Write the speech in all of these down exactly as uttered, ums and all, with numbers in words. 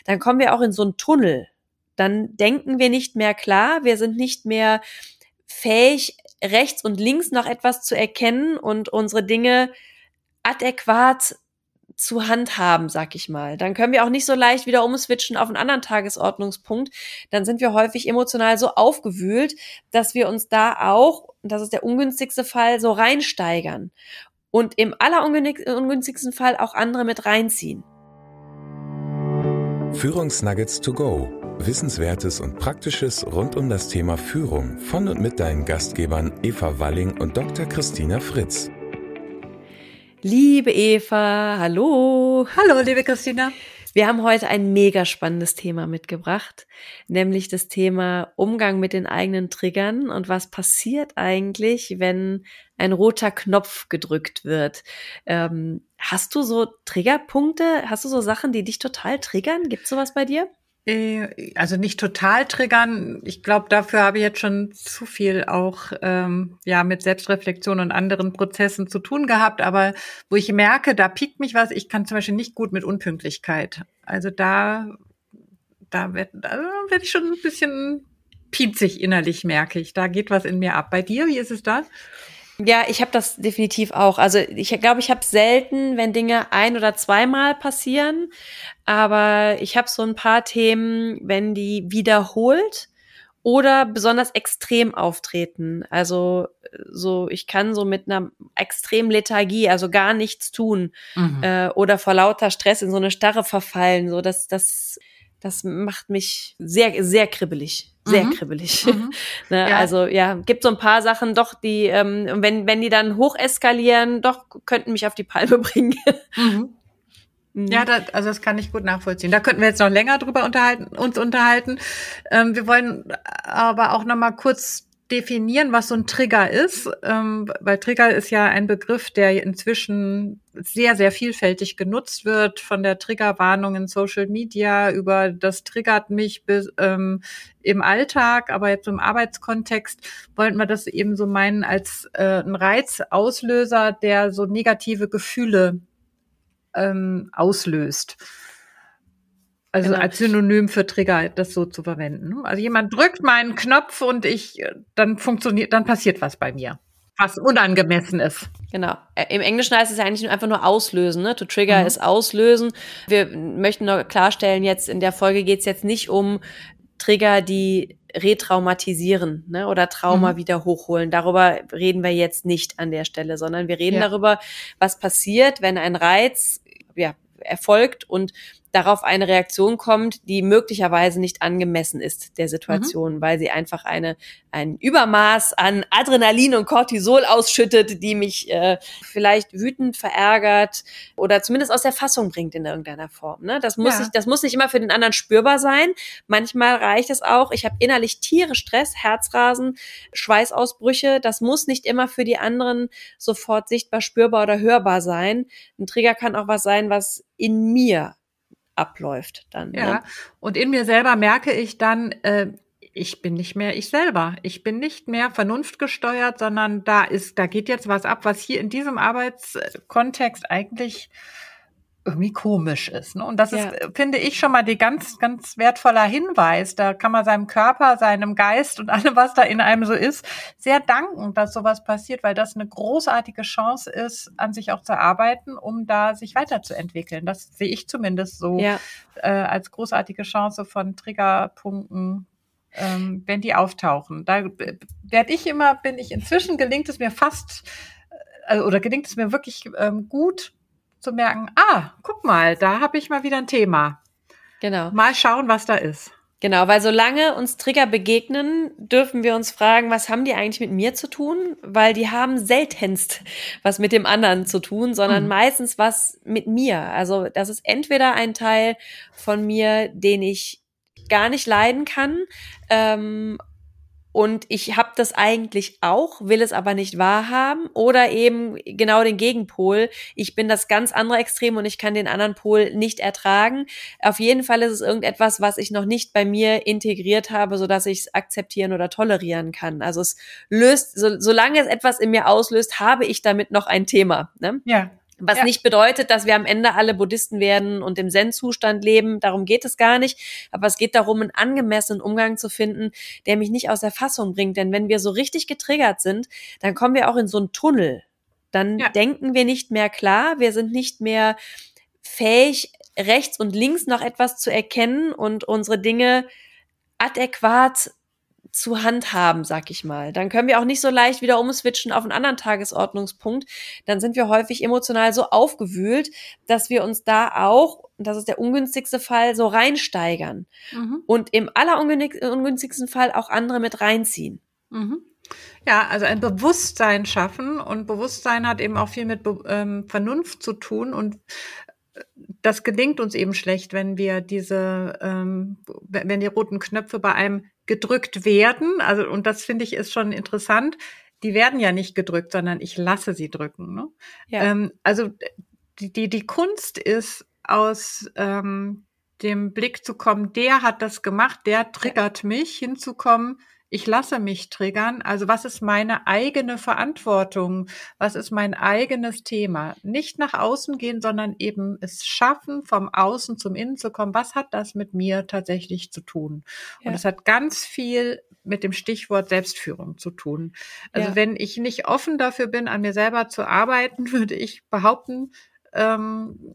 dann kommen wir auch in so einen Tunnel. Dann denken wir nicht mehr klar, wir sind nicht mehr fähig, rechts und links noch etwas zu erkennen und unsere Dinge adäquat zu handhaben, sag ich mal. Dann können wir auch nicht so leicht wieder umswitchen auf einen anderen Tagesordnungspunkt. Dann sind wir häufig emotional so aufgewühlt, dass wir uns da auch, und das ist der ungünstigste Fall, so reinsteigern und im allerungünstigsten Fall auch andere mit reinziehen. Führungsnuggets to go. Wissenswertes und Praktisches rund um das Thema Führung von und mit deinen Gastgebern Eva Walling und Doktor Christina Fritz. Liebe Eva, hallo. Hallo, liebe Christina. Wir haben heute ein mega spannendes Thema mitgebracht, nämlich das Thema Umgang mit den eigenen Triggern und was passiert eigentlich, wenn ein roter Knopf gedrückt wird. Ähm, hast du so Triggerpunkte? Hast du so Sachen, die dich total triggern? Gibt's sowas bei dir? Also nicht total triggern. Ich glaube, dafür habe ich jetzt schon zu viel auch ähm, ja mit Selbstreflexion und anderen Prozessen zu tun gehabt. Aber wo ich merke, da piekt mich was. Ich kann zum Beispiel nicht gut mit Unpünktlichkeit. Also da, da wird, da werde ich schon ein bisschen piepsig innerlich, merke ich. Da geht was in mir ab. Bei dir, wie ist es da? Ja, ich habe das definitiv auch. Also ich glaube, ich habe selten, wenn Dinge ein- oder zweimal passieren, aber ich habe so ein paar Themen, wenn die wiederholt oder besonders extrem auftreten. Also so, ich kann so mit einer extremen Lethargie, also gar nichts tun, mhm. äh, oder vor lauter Stress in so eine Starre verfallen. So, das, das, das macht mich sehr, sehr kribbelig. Sehr mhm. kribbelig. Mhm. ne, ja. Also ja, gibt so ein paar Sachen doch, die, ähm, wenn wenn die dann hoch eskalieren, doch könnten mich auf die Palme bringen. mhm. Mhm. Ja, das, also das kann ich gut nachvollziehen. Da könnten wir jetzt noch länger drüber unterhalten, uns unterhalten. Ähm, wir wollen aber auch noch mal kurz definieren, was so ein Trigger ist, ähm, weil Trigger ist ja ein Begriff, der inzwischen sehr, sehr vielfältig genutzt wird, von der Triggerwarnung in Social Media über das triggert mich bis, ähm, im Alltag, aber jetzt im Arbeitskontext wollten wir das eben so meinen als äh, ein Reizauslöser, der so negative Gefühle ähm, auslöst. Also genau. Als Synonym für Trigger, das so zu verwenden. Also jemand drückt meinen Knopf und ich, dann funktioniert, dann passiert was bei mir, was unangemessen ist. Genau. Im Englischen heißt es ja eigentlich einfach nur auslösen, ne? To trigger mhm. ist auslösen. Wir möchten nur klarstellen, jetzt in der Folge geht es jetzt nicht um Trigger, die retraumatisieren, ne? Oder Trauma mhm. wieder hochholen. Darüber reden wir jetzt nicht an der Stelle, sondern wir reden ja. darüber, was passiert, wenn ein Reiz, ja, erfolgt und darauf eine Reaktion kommt, die möglicherweise nicht angemessen ist der Situation, mhm. weil sie einfach eine ein Übermaß an Adrenalin und Cortisol ausschüttet, die mich äh, vielleicht wütend verärgert oder zumindest aus der Fassung bringt in irgendeiner Form. Ne? Das muss ja. nicht, das muss nicht immer für den anderen spürbar sein. Manchmal reicht es auch. Ich habe innerlich Tiere Stress, Herzrasen, Schweißausbrüche. Das muss nicht immer für die anderen sofort sichtbar, spürbar oder hörbar sein. Ein Trigger kann auch was sein, was in mir abläuft dann. Ja, ne? Und in mir selber merke ich dann, äh, ich bin nicht mehr ich selber. Ich bin nicht mehr vernunftgesteuert, sondern da ist, da geht jetzt was ab, was hier in diesem Arbeitskontext eigentlich irgendwie komisch ist. Ne? Und das ja. ist, finde ich, schon mal die ganz, ganz wertvoller Hinweis. Da kann man seinem Körper, seinem Geist und allem, was da in einem so ist, sehr danken, dass sowas passiert, weil das eine großartige Chance ist, an sich auch zu arbeiten, um da sich weiterzuentwickeln. Das sehe ich zumindest so ja. äh, als großartige Chance von Triggerpunkten, ähm, wenn die auftauchen. Da werde ich immer, bin ich inzwischen, gelingt es mir fast, äh, oder gelingt es mir wirklich ähm, gut, zu merken, ah, guck mal, da habe ich mal wieder ein Thema. Genau. Mal schauen, was da ist. Genau, weil solange uns Trigger begegnen, dürfen wir uns fragen, was haben die eigentlich mit mir zu tun? Weil die haben seltenst was mit dem anderen zu tun, sondern mhm. meistens was mit mir. Also das ist entweder ein Teil von mir, den ich gar nicht leiden kann, ähm, und ich habe das eigentlich auch, will es aber nicht wahrhaben, oder eben genau den Gegenpol. Ich bin das ganz andere Extrem und ich kann den anderen Pol nicht ertragen. Auf jeden Fall ist es irgendetwas, was ich noch nicht bei mir integriert habe, sodass ich es akzeptieren oder tolerieren kann. Also es löst, so, solange es etwas in mir auslöst, habe ich damit noch ein Thema. Ne? Ja. Was Ja. nicht bedeutet, dass wir am Ende alle Buddhisten werden und im Zen-Zustand leben. Darum geht es gar nicht. Aber es geht darum, einen angemessenen Umgang zu finden, der mich nicht aus der Fassung bringt. Denn wenn wir so richtig getriggert sind, dann kommen wir auch in so einen Tunnel. Dann Ja. denken wir nicht mehr klar. Wir sind nicht mehr fähig, rechts und links noch etwas zu erkennen und unsere Dinge adäquat zu handhaben, sag ich mal. Dann können wir auch nicht so leicht wieder umswitchen auf einen anderen Tagesordnungspunkt. Dann sind wir häufig emotional so aufgewühlt, dass wir uns da auch, und das ist der ungünstigste Fall, so reinsteigern. Mhm. Und im allerungünstigsten Fall auch andere mit reinziehen. Mhm. Ja, also ein Bewusstsein schaffen, und Bewusstsein hat eben auch viel mit Be- ähm, Vernunft zu tun, und das gelingt uns eben schlecht, wenn wir diese, ähm, wenn die roten Knöpfe bei einem gedrückt werden. Also, und das finde ich ist schon interessant. Die werden ja nicht gedrückt, sondern ich lasse sie drücken. Ne? Ja. Ähm, also die, die, die Kunst ist, aus ähm, dem Blick zu kommen, der hat das gemacht, der triggert mich, hinzukommen, ich lasse mich triggern. Also was ist meine eigene Verantwortung? Was ist mein eigenes Thema? Nicht nach außen gehen, sondern eben es schaffen, vom Außen zum Innen zu kommen. Was hat das mit mir tatsächlich zu tun? Ja. Und es hat ganz viel mit dem Stichwort Selbstführung zu tun. Also Ja. wenn ich nicht offen dafür bin, an mir selber zu arbeiten, würde ich behaupten, ähm,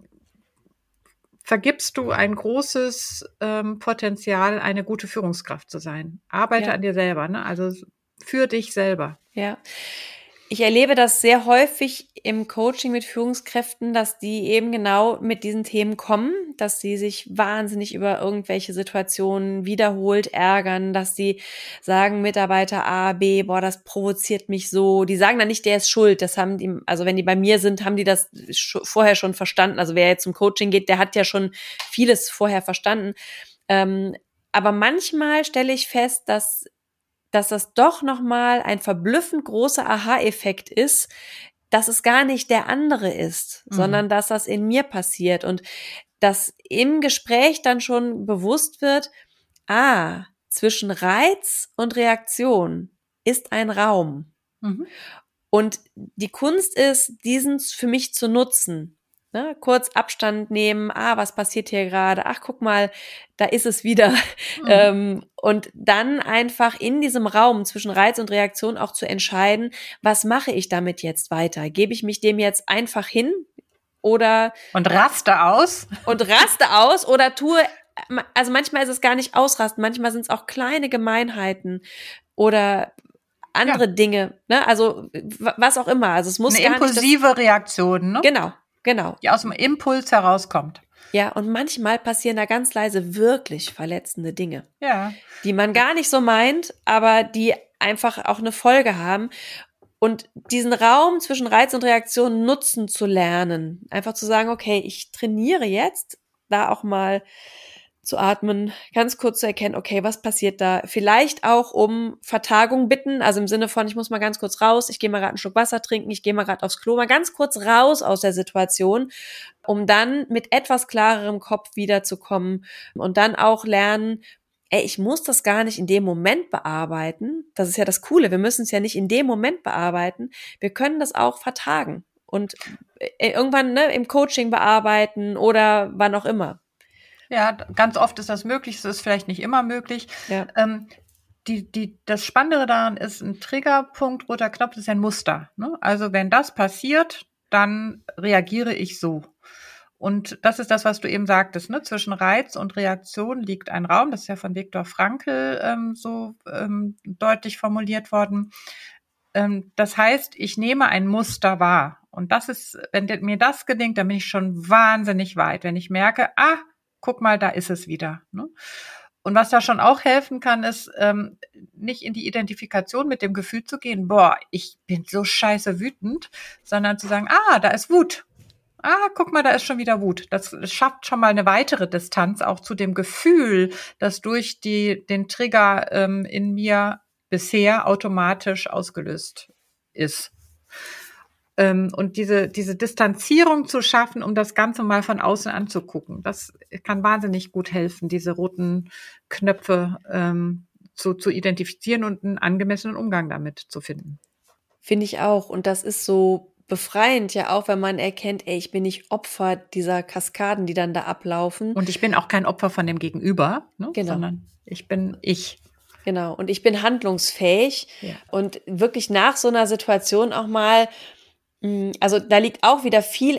vergibst du ein großes ähm, Potenzial, eine gute Führungskraft zu sein. Arbeite Ja. an dir selber, ne? Also für dich selber. Ja. Ich erlebe das sehr häufig im Coaching mit Führungskräften, dass die eben genau mit diesen Themen kommen, dass sie sich wahnsinnig über irgendwelche Situationen wiederholt ärgern, dass sie sagen, Mitarbeiter A, B, boah, das provoziert mich so. Die sagen dann nicht, der ist schuld. Das haben die, also wenn die bei mir sind, haben die das sch- vorher schon verstanden. Also wer jetzt zum Coaching geht, der hat ja schon vieles vorher verstanden. Ähm, aber manchmal stelle ich fest, dass dass das doch nochmal ein verblüffend großer Aha-Effekt ist, dass es gar nicht der andere ist, Mhm. sondern dass das in mir passiert und dass im Gespräch dann schon bewusst wird, ah, zwischen Reiz und Reaktion ist ein Raum. Mhm. Und die Kunst ist, diesen für mich zu nutzen. Ne? Kurz Abstand nehmen, ah, was passiert hier gerade? Ach, guck mal, da ist es wieder. Mhm. Ähm, und dann einfach in diesem Raum zwischen Reiz und Reaktion auch zu entscheiden, was mache ich damit jetzt weiter? Gebe ich mich dem jetzt einfach hin oder Und raste aus. und raste aus oder tue, also manchmal ist es gar nicht ausrasten, manchmal sind es auch kleine Gemeinheiten oder andere Ja. Dinge, ne? Also w- was auch immer. Also es muss Eine gar nicht impulsive Reaktion, ne? das, genau, genau. Die aus dem Impuls herauskommt. Ja, und manchmal passieren da ganz leise wirklich verletzende Dinge, Ja. die man gar nicht so meint, aber die einfach auch eine Folge haben. Und diesen Raum zwischen Reiz und Reaktion nutzen zu lernen, einfach zu sagen, okay, ich trainiere jetzt, da auch mal zu atmen, ganz kurz zu erkennen, okay, was passiert da? Vielleicht auch um Vertagung bitten, also im Sinne von, ich muss mal ganz kurz raus, ich gehe mal gerade einen Schluck Wasser trinken, ich gehe mal gerade aufs Klo, mal ganz kurz raus aus der Situation, um dann mit etwas klarerem Kopf wiederzukommen und dann auch lernen, ey, ich muss das gar nicht in dem Moment bearbeiten. Das ist ja das Coole, wir müssen es ja nicht in dem Moment bearbeiten, wir können das auch vertagen und irgendwann ne, im Coaching bearbeiten oder wann auch immer. Ja, ganz oft ist das möglich, es ist vielleicht nicht immer möglich. Ja. Ähm, die, die, das Spannende daran ist, ein Triggerpunkt, roter Knopf, das ist ein Muster. Ne? Also wenn das passiert, dann reagiere ich so. Und das ist das, was du eben sagtest, ne? Zwischen Reiz und Reaktion liegt ein Raum. Das ist ja von Viktor Frankl ähm, so ähm, deutlich formuliert worden. Ähm, das heißt, ich nehme ein Muster wahr. Und das ist, wenn mir das gelingt, dann bin ich schon wahnsinnig weit. Wenn ich merke, ah, guck mal, da ist es wieder. Ne? Und was da schon auch helfen kann, ist, ähm, nicht in die Identifikation mit dem Gefühl zu gehen, boah, ich bin so scheiße wütend, sondern zu sagen, ah, da ist Wut. Ah, guck mal, da ist schon wieder Wut. Das schafft schon mal eine weitere Distanz auch zu dem Gefühl, das durch die, den Trigger ähm, in mir bisher automatisch ausgelöst ist. Ähm, und diese, diese Distanzierung zu schaffen, um das Ganze mal von außen anzugucken, das kann wahnsinnig gut helfen, diese roten Knöpfe ähm, zu, zu identifizieren und einen angemessenen Umgang damit zu finden. Finde ich auch. Und das ist so befreiend ja auch, wenn man erkennt, ey, ich bin nicht Opfer dieser Kaskaden, die dann da ablaufen. Und ich bin auch kein Opfer von dem Gegenüber, ne? Genau. Sondern ich bin ich. Genau. Und ich bin handlungsfähig. Ja. Und wirklich nach so einer Situation auch mal, also da liegt auch wieder viel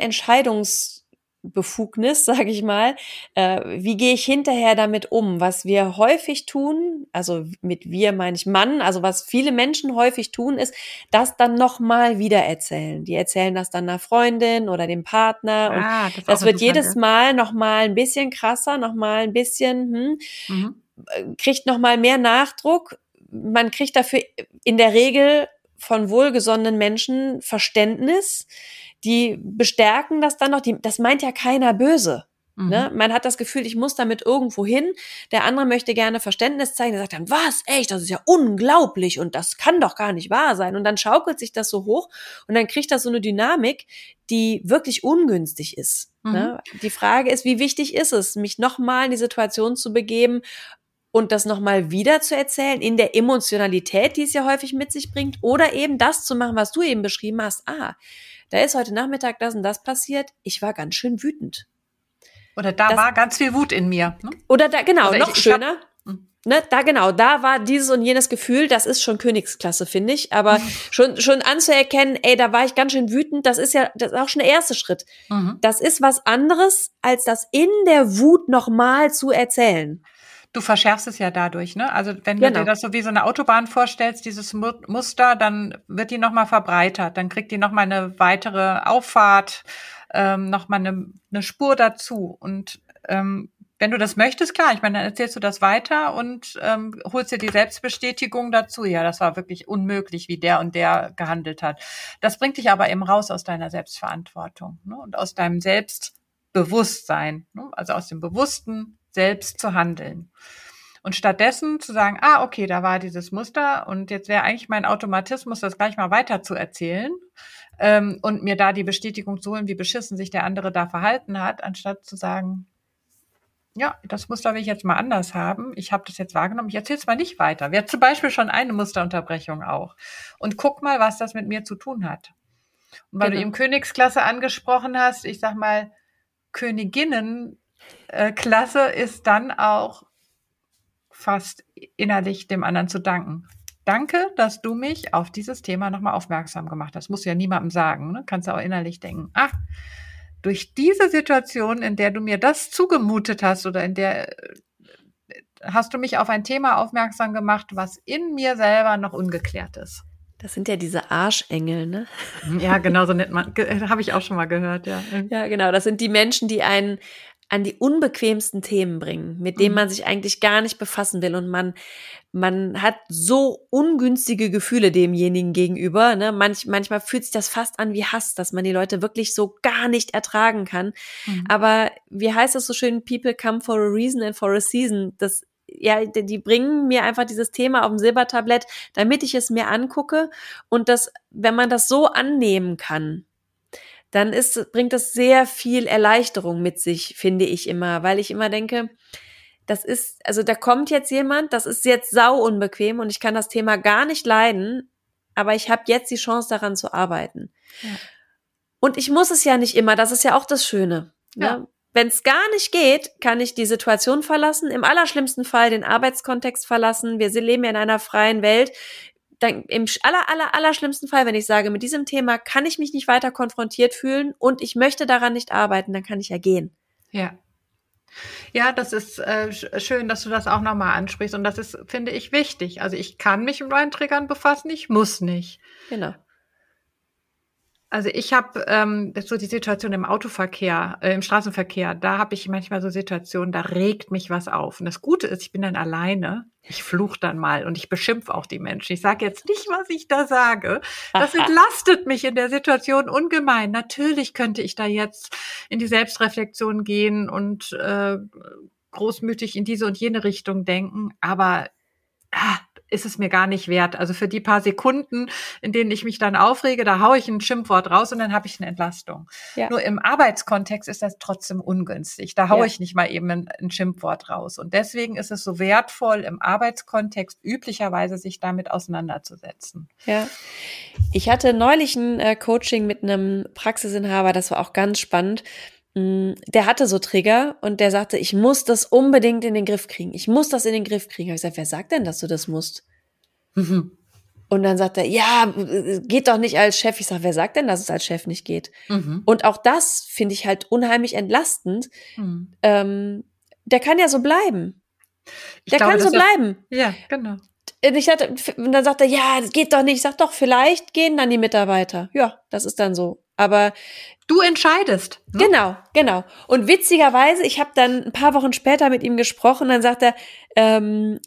Entscheidungsbefugnis, sage ich mal. Äh, wie gehe ich hinterher damit um? Was wir häufig tun, also mit wir meine ich Mann, also was viele Menschen häufig tun, ist, das dann nochmal wieder erzählen. Die erzählen das dann einer Freundin oder dem Partner. Und Ah, das, das wird jedes Gedanke. Mal nochmal ein bisschen krasser, nochmal ein bisschen, hm, Mhm. kriegt nochmal mehr Nachdruck. Man kriegt dafür in der Regel von wohlgesonnenen Menschen Verständnis, die bestärken das dann noch, die, das meint ja keiner böse. Mhm. Ne? Man hat das Gefühl, ich muss damit irgendwo hin, der andere möchte gerne Verständnis zeigen, der sagt dann, was, echt, das ist ja unglaublich und das kann doch gar nicht wahr sein und dann schaukelt sich das so hoch und dann kriegt das so eine Dynamik, die wirklich ungünstig ist. Mhm. Ne? Die Frage ist, wie wichtig ist es, mich nochmal in die Situation zu begeben, und das nochmal wieder zu erzählen in der Emotionalität, die es ja häufig mit sich bringt, oder eben das zu machen, was du eben beschrieben hast. Ah, da ist heute Nachmittag das und das passiert. Ich war ganz schön wütend. Oder da das, war ganz viel Wut in mir. Ne? Oder da, genau, oder noch ich, schöner. Ich hab, ne, da genau, da war dieses und jenes Gefühl, das ist schon Königsklasse, finde ich. Aber mhm. schon, schon anzuerkennen, ey, da war ich ganz schön wütend, das ist ja, das ist auch schon der erste Schritt. Mhm. Das ist was anderes, als das in der Wut nochmal zu erzählen. Du verschärfst es ja dadurch, ne? Also wenn genau. du dir das so wie so eine Autobahn vorstellst, dieses Muster, dann wird die nochmal verbreitert, dann kriegt die nochmal eine weitere Auffahrt, ähm, nochmal eine, eine Spur dazu. Und ähm, wenn du das möchtest, klar, ich meine, dann erzählst du das weiter und ähm, holst dir die Selbstbestätigung dazu. Ja, das war wirklich unmöglich, wie der und der gehandelt hat. Das bringt dich aber eben raus aus deiner Selbstverantwortung, ne? Und aus deinem Selbstbewusstsein, ne? Also aus dem Bewussten, selbst zu handeln. Und stattdessen zu sagen, ah, okay, da war dieses Muster und jetzt wäre eigentlich mein Automatismus, das gleich mal weiter zu erzählen ähm, und mir da die Bestätigung zu holen, wie beschissen sich der andere da verhalten hat, anstatt zu sagen, ja, das Muster will ich jetzt mal anders haben. Ich habe das jetzt wahrgenommen, ich erzähle es mal nicht weiter. Wäre zum Beispiel schon eine Musterunterbrechung auch. Und guck mal, was das mit mir zu tun hat. Und weil genau. du eben Königsklasse angesprochen hast, ich sag mal, Königinnen Äh, Klasse ist dann auch fast innerlich dem anderen zu danken. Danke, dass du mich auf dieses Thema nochmal aufmerksam gemacht hast. Musst du ja niemandem sagen, ne? Kannst du auch innerlich denken, ach, durch diese Situation, in der du mir das zugemutet hast oder in der hast du mich auf ein Thema aufmerksam gemacht, was in mir selber noch ungeklärt ist. Das sind ja diese Arschengel, ne? Ja, genau, so nennt man, habe ich auch schon mal gehört, ja. Ja, genau, das sind die Menschen, die einen an die unbequemsten Themen bringen, mit denen man sich eigentlich gar nicht befassen will und man man hat so ungünstige Gefühle demjenigen gegenüber, ne? Manch, manchmal fühlt sich das fast an wie Hass, dass man die Leute wirklich so gar nicht ertragen kann. Mhm. Aber wie heißt das so schön? People come for a reason and for a season. Das ja, die bringen mir einfach dieses Thema auf dem Silbertablett, damit ich es mir angucke und das, wenn man das so annehmen kann, dann ist, bringt das sehr viel Erleichterung mit sich, finde ich immer, weil ich immer denke, das ist, also da kommt jetzt jemand, das ist jetzt sau unbequem und ich kann das Thema gar nicht leiden, aber ich habe jetzt die Chance daran zu arbeiten. Ja. Und ich muss es ja nicht immer, das ist ja auch das Schöne. Ja. Ne? Wenn es gar nicht geht, kann ich die Situation verlassen, im allerschlimmsten Fall den Arbeitskontext verlassen. Wir leben ja in einer freien Welt. Dann im aller, aller, aller schlimmsten Fall, wenn ich sage, mit diesem Thema kann ich mich nicht weiter konfrontiert fühlen und ich möchte daran nicht arbeiten, dann kann ich ja gehen. Ja. Ja, das ist äh, schön, dass du das auch nochmal ansprichst und das ist, finde ich, wichtig. Also ich kann mich mit meinen Triggern befassen, ich muss nicht. Genau. Also ich habe ähm, so die Situation im Autoverkehr, äh, im Straßenverkehr, da habe ich manchmal so Situationen, da regt mich was auf. Und das Gute ist, ich bin dann alleine, ich fluche dann mal und ich beschimpfe auch die Menschen. Ich sage jetzt nicht, was ich da sage. Das entlastet mich in der Situation ungemein. Natürlich könnte ich da jetzt in die Selbstreflexion gehen und äh, großmütig in diese und jene Richtung denken, aber ah, ist es mir gar nicht wert. Also für die paar Sekunden, in denen ich mich dann aufrege, da haue ich ein Schimpfwort raus und dann habe ich eine Entlastung. Ja. Nur im Arbeitskontext ist das trotzdem ungünstig. Da haue ja. ich nicht mal eben ein, ein Schimpfwort raus. Und deswegen ist es so wertvoll, im Arbeitskontext üblicherweise sich damit auseinanderzusetzen. Ja. Ich hatte neulich ein äh, Coaching mit einem Praxisinhaber, das war auch ganz spannend. Der hatte so Trigger und der sagte, ich muss das unbedingt in den Griff kriegen. Ich muss das in den Griff kriegen. Habe ich gesagt, wer sagt denn, dass du das musst? Mhm. Und dann sagt er, ja, geht doch nicht als Chef. Ich sage, wer sagt denn, dass es als Chef nicht geht? Mhm. Und auch das finde ich halt unheimlich entlastend. Mhm. Ähm, der kann ja so bleiben. Ich der glaube, kann so bleiben. Ja, genau. Ich hatte, und dann sagt er, ja, das geht doch nicht. Ich sage, doch, vielleicht gehen dann die Mitarbeiter. Ja, das ist dann so. Aber du entscheidest. Ne? Genau, genau. Und witzigerweise, ich habe dann ein paar Wochen später mit ihm gesprochen, dann sagt er, ähm,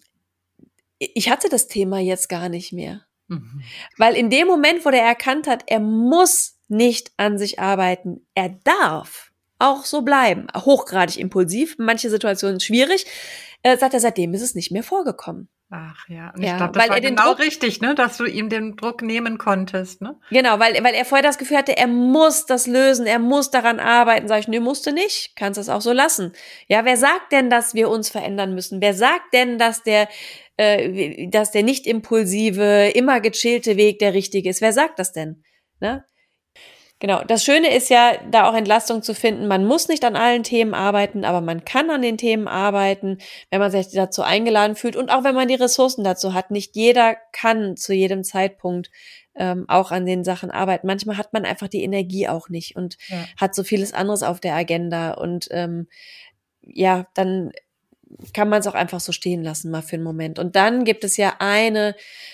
ich hatte das Thema jetzt gar nicht mehr. Mhm. Weil in dem Moment, wo der erkannt hat, er muss nicht an sich arbeiten, er darf auch so bleiben. Hochgradig impulsiv, manche Situationen schwierig, äh, sagt er, seitdem ist es nicht mehr vorgekommen. Ach ja, und ich ja, glaube, das war genau Druck, richtig, ne, dass du ihm den Druck nehmen konntest, ne? Genau, weil weil er vorher das Gefühl hatte, er muss das lösen, er muss daran arbeiten. Sag ich, nee, musst du nicht, kannst das auch so lassen. Ja, wer sagt denn, dass wir uns verändern müssen? Wer sagt denn, dass der äh, dass der nicht impulsive, immer gechillte Weg der richtige ist? Wer sagt das denn? Ne? Genau, das Schöne ist ja, da auch Entlastung zu finden. Man muss nicht an allen Themen arbeiten, aber man kann an den Themen arbeiten, wenn man sich dazu eingeladen fühlt und auch wenn man die Ressourcen dazu hat. Nicht jeder kann zu jedem Zeitpunkt ähm, auch an den Sachen arbeiten. Manchmal hat man einfach die Energie auch nicht und ja. hat so vieles anderes auf der Agenda und ähm, ja, dann kann man es auch einfach so stehen lassen, mal für einen Moment. Und dann gibt es ja eine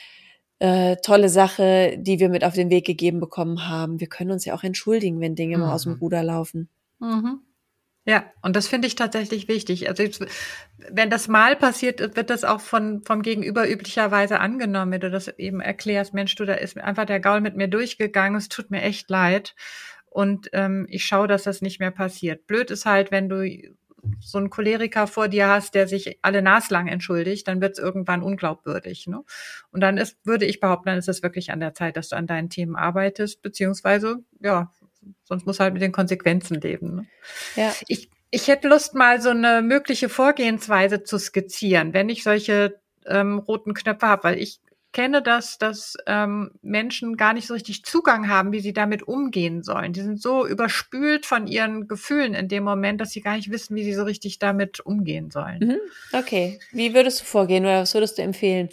Äh, tolle Sache, die wir mit auf den Weg gegeben bekommen haben. Wir können uns ja auch entschuldigen, wenn Dinge mhm. mal aus dem Ruder laufen. Mhm. Ja, und das finde ich tatsächlich wichtig. Also jetzt, wenn das mal passiert, wird das auch von vom Gegenüber üblicherweise angenommen, wenn du das eben erklärst, Mensch, du, da ist einfach der Gaul mit mir durchgegangen, es tut mir echt leid und ähm, ich schaue, dass das nicht mehr passiert. Blöd ist halt, wenn du so einen Choleriker vor dir hast, der sich alle naslang entschuldigt, dann wird es irgendwann unglaubwürdig. Ne? Und dann ist, würde ich behaupten, dann ist es wirklich an der Zeit, dass du an deinen Themen arbeitest, beziehungsweise, ja, sonst musst du halt mit den Konsequenzen leben. Ne? Ja. Ich, ich hätte Lust, mal so eine mögliche Vorgehensweise zu skizzieren, wenn ich solche ähm, roten Knöpfe habe, weil ich kenne das, dass ähm, Menschen gar nicht so richtig Zugang haben, wie sie damit umgehen sollen. Die sind so überspült von ihren Gefühlen in dem Moment, dass sie gar nicht wissen, wie sie so richtig damit umgehen sollen. Mhm. Okay. Wie würdest du vorgehen oder was würdest du empfehlen?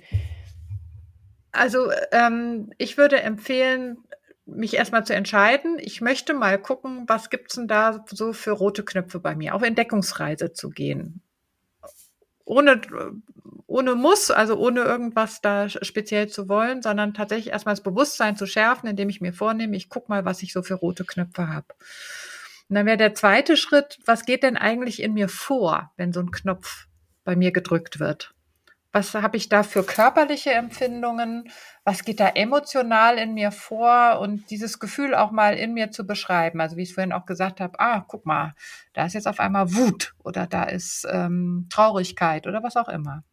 Also ähm, ich würde empfehlen, mich erstmal zu entscheiden. Ich möchte mal gucken, was gibt's denn da so für rote Knöpfe bei mir, auf Entdeckungsreise zu gehen. Ohne, ohne Muss, also ohne irgendwas da speziell zu wollen, sondern tatsächlich erstmal das Bewusstsein zu schärfen, indem ich mir vornehme, ich gucke mal, was ich so für rote Knöpfe habe. Und dann wäre der zweite Schritt, was geht denn eigentlich in mir vor, wenn so ein Knopf bei mir gedrückt wird? Was habe ich da für körperliche Empfindungen? Was geht da emotional in mir vor? Und dieses Gefühl auch mal in mir zu beschreiben. Also wie ich es vorhin auch gesagt habe, ah, guck mal, da ist jetzt auf einmal Wut oder da ist ähm, Traurigkeit oder was auch immer.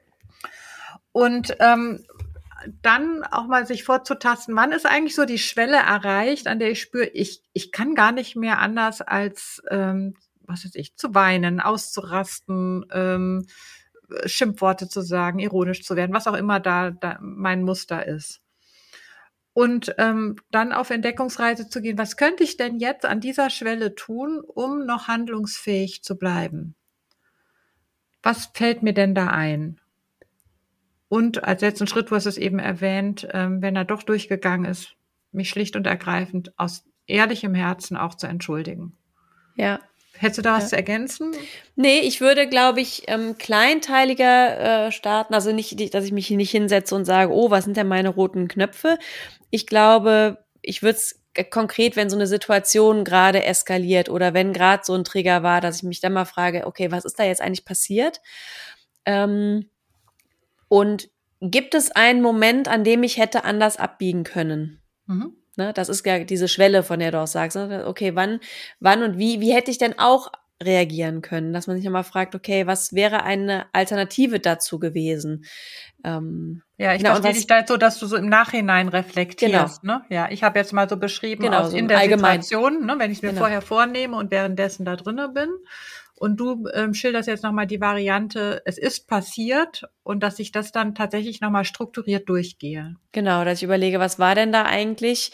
Und ähm, dann auch mal sich vorzutasten, wann ist eigentlich so die Schwelle erreicht, an der ich spüre, ich ich kann gar nicht mehr anders als, ähm, was weiß ich, zu weinen, auszurasten, ähm, Schimpfworte zu sagen, ironisch zu werden, was auch immer da, da mein Muster ist. Und ähm, dann auf Entdeckungsreise zu gehen, was könnte ich denn jetzt an dieser Schwelle tun, um noch handlungsfähig zu bleiben? Was fällt mir denn da ein? Und als letzten Schritt, du hast es eben erwähnt, ähm, wenn er doch durchgegangen ist, mich schlicht und ergreifend aus ehrlichem Herzen auch zu entschuldigen. Ja. Hättest du da was ja. zu ergänzen? Nee, ich würde, glaube ich, ähm, kleinteiliger äh, starten. Also nicht, dass ich mich nicht hinsetze und sage, oh, was sind denn meine roten Knöpfe? Ich glaube, ich würde es konkret, wenn so eine Situation gerade eskaliert oder wenn gerade so ein Trigger war, dass ich mich dann mal frage, okay, was ist da jetzt eigentlich passiert? Ähm, und gibt es einen Moment, an dem ich hätte anders abbiegen können? Mhm. Ne, das ist ja diese Schwelle, von der du auch sagst. Ne? Okay, wann, wann und wie, wie hätte ich denn auch reagieren können, dass man sich nochmal fragt, okay, was wäre eine Alternative dazu gewesen? Ähm, ja, ich genau, verstehe was, dich da jetzt so, dass du so im Nachhinein reflektierst, genau, ne? Ja, ich habe jetzt mal so beschrieben genau, aus so in im der Allgemeinen. Situation, ne, wenn ich es mir Genau. vorher vornehme und währenddessen da drinne bin. Und du ähm, schilderst jetzt nochmal die Variante, es ist passiert und dass ich das dann tatsächlich nochmal strukturiert durchgehe. Genau, dass ich überlege, was war denn da eigentlich?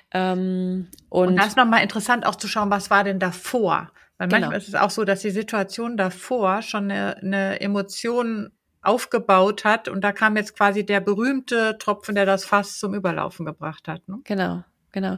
Ähm, und, Und das ist nochmal interessant auch zu schauen, was war denn davor? Weil genau. manchmal ist es auch so, dass die Situation davor schon eine, eine Emotion aufgebaut hat und da kam jetzt quasi der berühmte Tropfen, der das Fass zum Überlaufen gebracht hat. Ne? Genau, genau.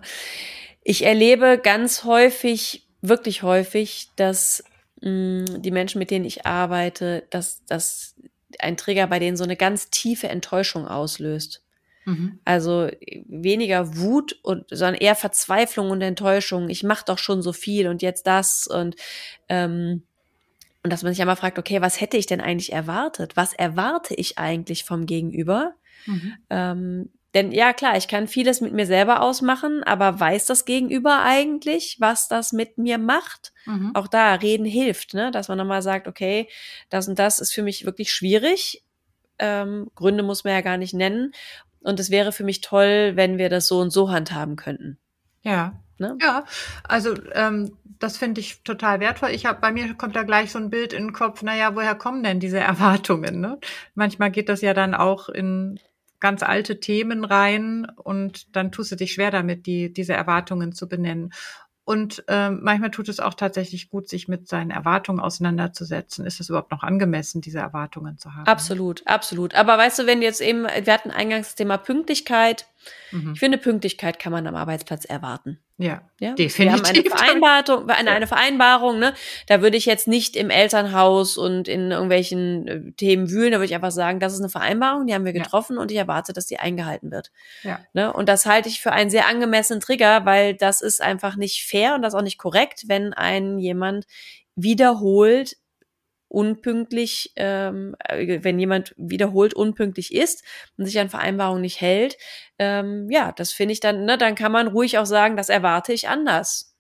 Ich erlebe ganz häufig, wirklich häufig, dass mh, die Menschen, mit denen ich arbeite, dass, dass ein Trigger bei denen so eine ganz tiefe Enttäuschung auslöst. Mhm. Also weniger Wut, und, sondern eher Verzweiflung und Enttäuschung. Ich mache doch schon so viel und jetzt das und ähm, und dass man sich einmal fragt, okay, was hätte ich denn eigentlich erwartet? Was erwarte ich eigentlich vom Gegenüber? Mhm. Ähm, denn ja, klar, ich kann vieles mit mir selber ausmachen, aber weiß das Gegenüber eigentlich, was das mit mir macht? Mhm. Auch da, reden hilft, ne? Dass man nochmal sagt, okay, das und das ist für mich wirklich schwierig. Ähm, Gründe muss man ja gar nicht nennen. Und es wäre für mich toll, wenn wir das so und so handhaben könnten. Ja. Ne? Ja, also ähm, das finde ich total wertvoll. Ich habe bei mir kommt da gleich so ein Bild in den Kopf, naja, woher kommen denn diese Erwartungen? Ne? Manchmal geht das ja dann auch in ganz alte Themen rein und dann tust du dich schwer damit, die diese Erwartungen zu benennen. Und ähm, manchmal tut es auch tatsächlich gut, sich mit seinen Erwartungen auseinanderzusetzen. Ist es überhaupt noch angemessen, diese Erwartungen zu haben? Absolut, absolut. Aber weißt du, wenn jetzt eben, wir hatten eingangs das Thema Pünktlichkeit. Mhm. Ich finde, Pünktlichkeit kann man am Arbeitsplatz erwarten. Ja, Ja, definitiv. wir haben eine Vereinbarung, eine, eine Vereinbarung, ne? Da würde ich jetzt nicht im Elternhaus und in irgendwelchen äh, Themen wühlen, da würde ich einfach sagen, das ist eine Vereinbarung, die haben wir getroffen, ja, und ich erwarte, dass die eingehalten wird. Ja. Ne? Und das halte ich für einen sehr angemessenen Trigger, weil das ist einfach nicht fair und das ist auch nicht korrekt, wenn ein jemand wiederholt unpünktlich, ähm, wenn jemand wiederholt unpünktlich ist und sich an Vereinbarungen nicht hält, ähm, ja, das finde ich dann, ne, dann kann man ruhig auch sagen, das erwarte ich anders.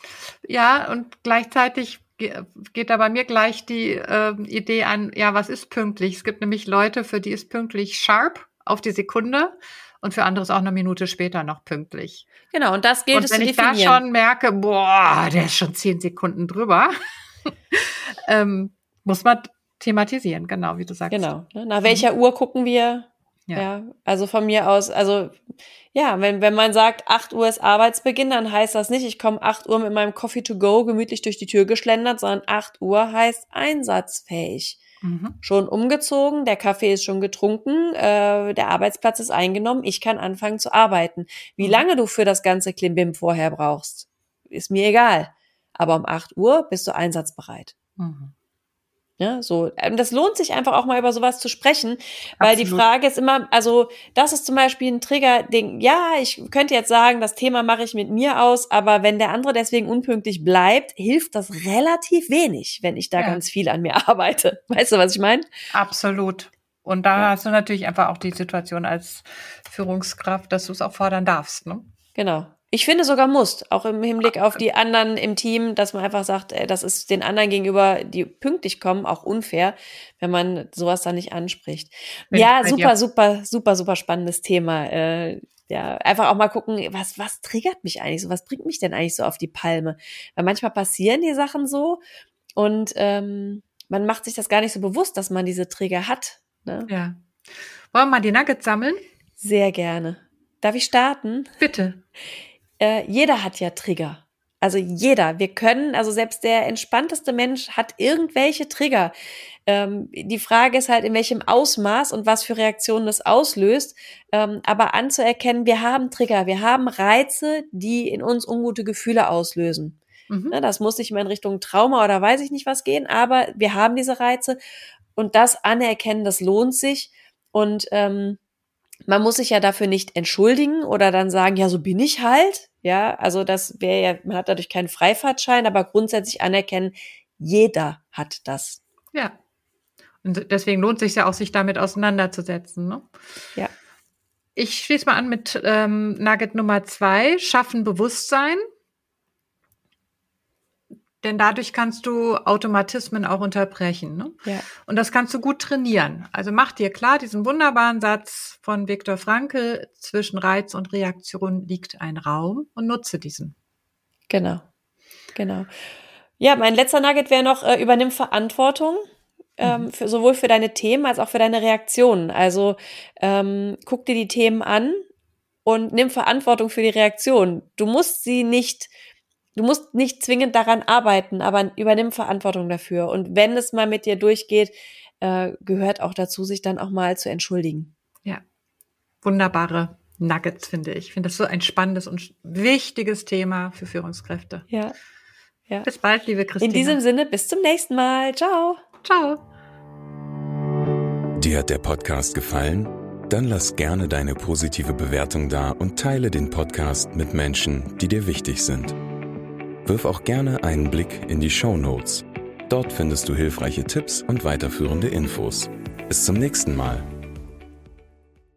Ja, und gleichzeitig geht da bei mir gleich die äh, Idee an, ja, was ist pünktlich? Es gibt nämlich Leute, für die ist pünktlich sharp auf die Sekunde und für andere ist auch eine Minute später noch pünktlich. Genau, und das gilt und es zu wenn ich definieren. da schon merke, boah, der ist schon zehn Sekunden drüber, ähm, muss man thematisieren, genau, wie du sagst. Genau. Ne? Nach welcher mhm. Uhr gucken wir? Ja. ja. Also von mir aus, also ja, wenn, wenn man sagt, acht Uhr ist Arbeitsbeginn, dann heißt das nicht, ich komme acht Uhr mit meinem Coffee to go gemütlich durch die Tür geschlendert, sondern acht Uhr heißt einsatzfähig. Mhm. Schon umgezogen, der Kaffee ist schon getrunken, äh, der Arbeitsplatz ist eingenommen, ich kann anfangen zu arbeiten. Wie mhm. lange du für das ganze Klimbim vorher brauchst, ist mir egal. Aber um acht Uhr bist du einsatzbereit. Mhm. Ja, so. Das lohnt sich einfach auch mal über sowas zu sprechen, weil Absolut. Die Frage ist immer, also das ist zum Beispiel ein Trigger-Ding. Ja, ich könnte jetzt sagen, das Thema mache ich mit mir aus, aber wenn der andere deswegen unpünktlich bleibt, hilft das relativ wenig, wenn ich da ja. ganz viel an mir arbeite. Weißt du, was ich meine? Absolut. Und da ja. hast du natürlich einfach auch die Situation als Führungskraft, dass du es auch fordern darfst, ne? Genau. Ich finde sogar musst, auch im Hinblick auf die anderen im Team, dass man einfach sagt, ey, das ist den anderen gegenüber, die pünktlich kommen, auch unfair, wenn man sowas dann nicht anspricht. Bin ja, super, dir. super, super, super spannendes Thema. Äh, ja, einfach auch mal gucken, was, was triggert mich eigentlich so? Was bringt mich denn eigentlich so auf die Palme? Weil manchmal passieren die Sachen so und ähm, man macht sich das gar nicht so bewusst, dass man diese Trigger hat. Ne? Ja. Wollen wir mal die Nuggets sammeln? Sehr gerne. Darf ich starten? Bitte. Äh, jeder hat ja Trigger. Also jeder. Wir können, also selbst der entspannteste Mensch hat irgendwelche Trigger. Ähm, die Frage ist halt, in welchem Ausmaß und was für Reaktionen das auslöst. Ähm, aber anzuerkennen, wir haben Trigger, wir haben Reize, die in uns ungute Gefühle auslösen. Mhm. Ne, das muss nicht mehr in Richtung Trauma oder weiß ich nicht was gehen, aber wir haben diese Reize und das anerkennen, das lohnt sich. Und ähm, man muss sich ja dafür nicht entschuldigen oder dann sagen, ja, so bin ich halt. Ja, also das wäre ja, man hat dadurch keinen Freifahrtschein, aber grundsätzlich anerkennen, jeder hat das. Ja. Und deswegen lohnt es sich ja auch, sich damit auseinanderzusetzen. Ne? Ja. Ich schließe mal an mit ähm, Nugget Nummer zwei, schaffen Bewusstsein. Denn dadurch kannst du Automatismen auch unterbrechen. Ne? Ja. Und das kannst du gut trainieren. Also mach dir klar, diesen wunderbaren Satz von Viktor Frankl, zwischen Reiz und Reaktion liegt ein Raum, und nutze diesen. Genau, genau. Ja, mein letzter Nugget wäre noch, äh, übernimm Verantwortung. Ähm, für, sowohl für deine Themen als auch für deine Reaktionen. Also ähm, guck dir die Themen an und nimm Verantwortung für die Reaktion. Du musst sie nicht, du musst nicht zwingend daran arbeiten, aber übernimm Verantwortung dafür. Und wenn es mal mit dir durchgeht, äh, gehört auch dazu, sich dann auch mal zu entschuldigen. Ja, wunderbare Nuggets, finde ich. Ich finde das so ein spannendes und wichtiges Thema für Führungskräfte. Ja. ja. Bis bald, liebe Christina. In diesem Sinne, bis zum nächsten Mal. Ciao. Ciao. Dir hat der Podcast gefallen? Dann lass gerne deine positive Bewertung da und teile den Podcast mit Menschen, die dir wichtig sind. Wirf auch gerne einen Blick in die Shownotes. Dort findest du hilfreiche Tipps und weiterführende Infos. Bis zum nächsten Mal.